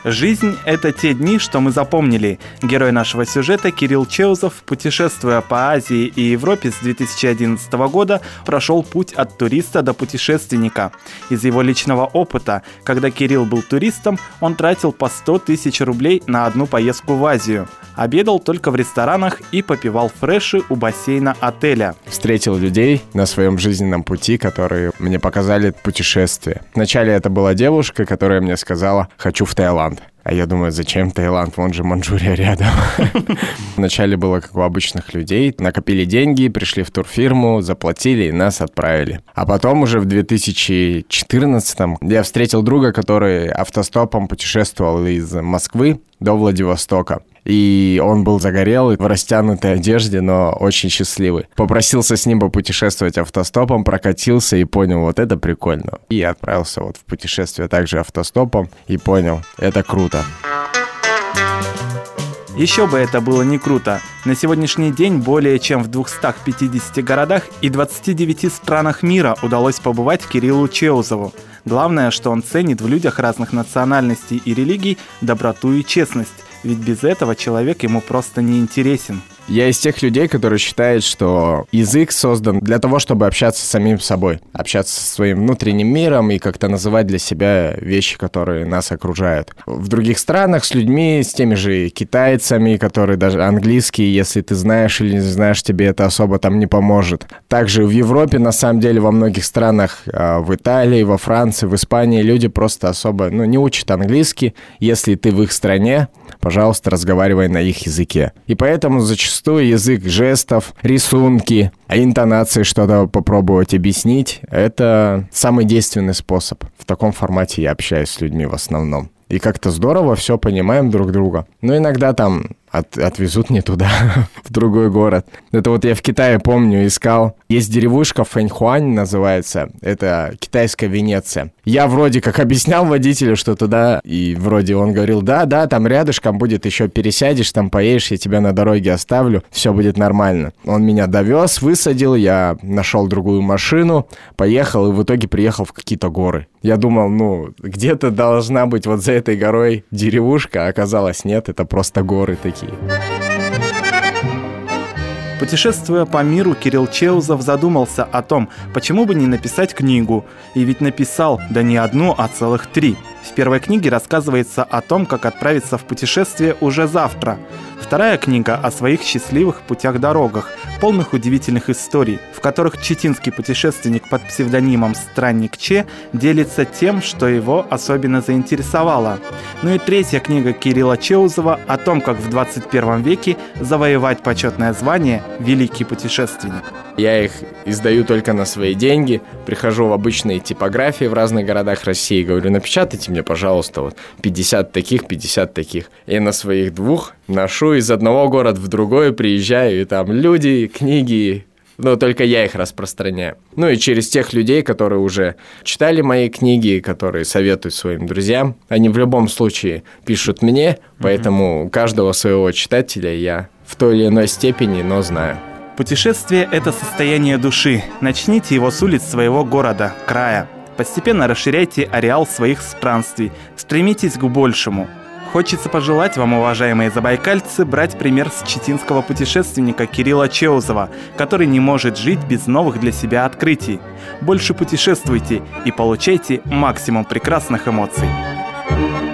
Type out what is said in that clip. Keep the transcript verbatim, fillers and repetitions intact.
Жизнь – это те дни, что мы запомнили. Герой нашего сюжета Кирилл Чеузов, путешествуя по Азии и Европе с две тысячи одиннадцатого года, прошел путь от туриста до путешественника. Из его личного опыта, когда Кирилл был туристом, он тратил по сто тысяч рублей на одну поездку в Азию. Обедал только в ресторанах и попивал фреши у бассейна отеля. Встретил людей на своем жизненном пути, которые мне показали путешествие. Вначале это была девушка, которая мне сказала: «Хочу в Таиланд». А я думаю, зачем Таиланд? Вон же Манчжурия рядом. Вначале было как у обычных людей. Накопили деньги, пришли в турфирму, заплатили и нас отправили. А потом уже в две тысячи четырнадцатом я встретил друга, который автостопом путешествовал из Москвы до Владивостока. И он был загорелый, в растянутой одежде, но очень счастливый. Попросился с ним попутешествовать автостопом, прокатился и понял, вот это прикольно. И отправился вот в путешествие также автостопом и понял, это круто. Еще бы это было не круто. На сегодняшний день более чем в двухстах пятидесяти городах и двадцати девяти странах мира удалось побывать Кириллу Чеузову. Главное, что он ценит в людях разных национальностей и религий доброту и честность. Ведь без этого человек ему просто не интересен. Я из тех людей, которые считают, что язык создан для того, чтобы общаться с самим собой, общаться со своим внутренним миром и как-то называть для себя вещи, которые нас окружают. В других странах с людьми, с теми же китайцами, которые даже английский, если ты знаешь или не знаешь, тебе это особо там не поможет. Также в Европе, на самом деле, во многих странах, в Италии, во Франции, в Испании люди просто особо ну, не учат английский. Если ты в их стране, пожалуйста, разговаривай на их языке. И поэтому зачастую Зачастую язык жестов, рисунки, а интонации что-то попробовать объяснить – это самый действенный способ. В таком формате я общаюсь с людьми в основном. И как-то здорово все понимаем друг друга. Но иногда там от, отвезут не туда, в другой город. Это вот я в Китае, помню, искал. Есть деревушка Фэньхуань называется. Это китайская Венеция. Я вроде как объяснял водителю, что туда, и вроде он говорил, да-да, там рядышком будет, еще пересядешь, там поедешь, я тебя на дороге оставлю, все будет нормально. Он меня довез, высадил, я нашел другую машину, поехал и в итоге приехал в какие-то горы. Я думал, ну, где-то должна быть вот за этой горой деревушка, а оказалось нет, это просто горы такие. Путешествуя по миру, Кирилл Чеузов задумался о том, почему бы не написать книгу. И ведь написал, да не одну, а целых три. В первой книге рассказывается о том, как отправиться в путешествие уже завтра. Вторая книга о своих счастливых путях-дорогах, полных удивительных историй, в которых читинский путешественник под псевдонимом «Странник Че» делится тем, что его особенно заинтересовало. Ну и третья книга Кирилла Чеузова о том, как в двадцать первом веке завоевать почетное звание «Великий путешественник». Я их издаю только на свои деньги, прихожу в обычные типографии в разных городах России и говорю, напечатайте мне, пожалуйста, вот пятьдесят таких, пятьдесят таких. И на своих двух ношу из одного города в другой, приезжаю, и там люди, книги, но только я их распространяю. Ну и через тех людей, которые уже читали мои книги, которые советуют своим друзьям, они в любом случае пишут мне, поэтому каждого своего читателя я в той или иной степени, но знаю. Путешествие – это состояние души. Начните его с улиц своего города, края. Постепенно расширяйте ареал своих странствий. Стремитесь к большему. Хочется пожелать вам, уважаемые забайкальцы, брать пример с читинского путешественника Кирилла Чеузова, который не может жить без новых для себя открытий. Больше путешествуйте и получайте максимум прекрасных эмоций.